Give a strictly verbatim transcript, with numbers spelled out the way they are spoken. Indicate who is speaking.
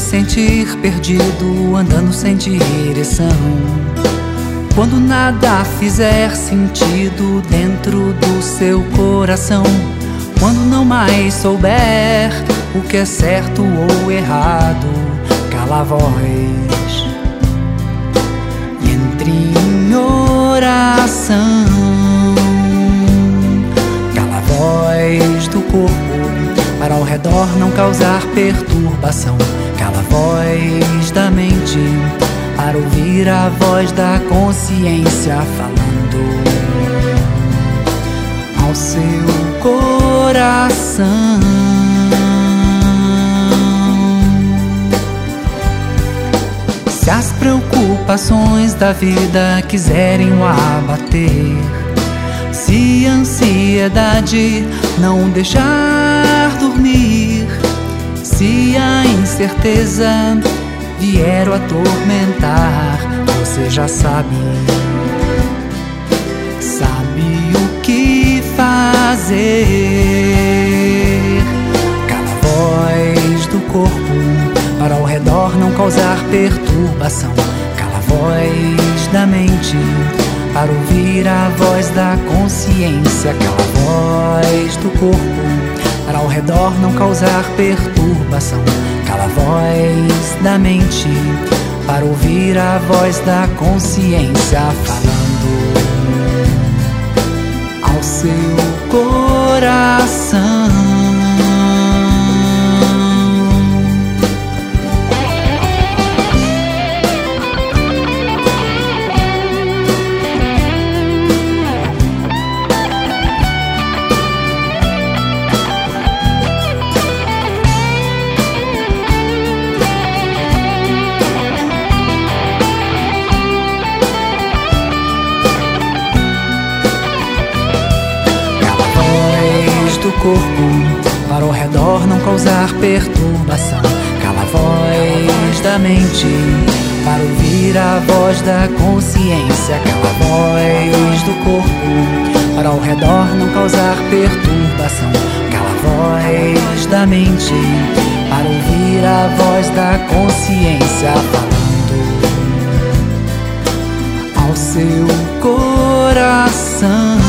Speaker 1: sentir perdido, andando sem direção. Quando nada fizer sentido dentro do seu coração. Quando não mais souber o que é certo ou errado, cala a voz e entre em oração. Cala a voz do corpo para ao redor não causar perturbação. Cala a voz da mente para ouvir a voz da consciência falando ao seu coração. Se as preocupações da vida quiserem o abater, se a ansiedade não deixar dormir, se a incerteza vier o atormentar, você já sabe, sabe o que fazer. Cala a voz do corpo para ao redor não causar perturbação. Cala a voz da mente para ouvir a voz da consciência. Cala a voz do corpo para ao redor não causar perturbação. Cala a voz da mente para ouvir a voz da consciência falando ao seu coração. Corpo para ao redor não causar perturbação. Cala a voz da mente para ouvir a voz da consciência. Cala a voz do corpo para ao redor não causar perturbação. Cala a voz da mente para ouvir a voz da consciência falando ao seu coração.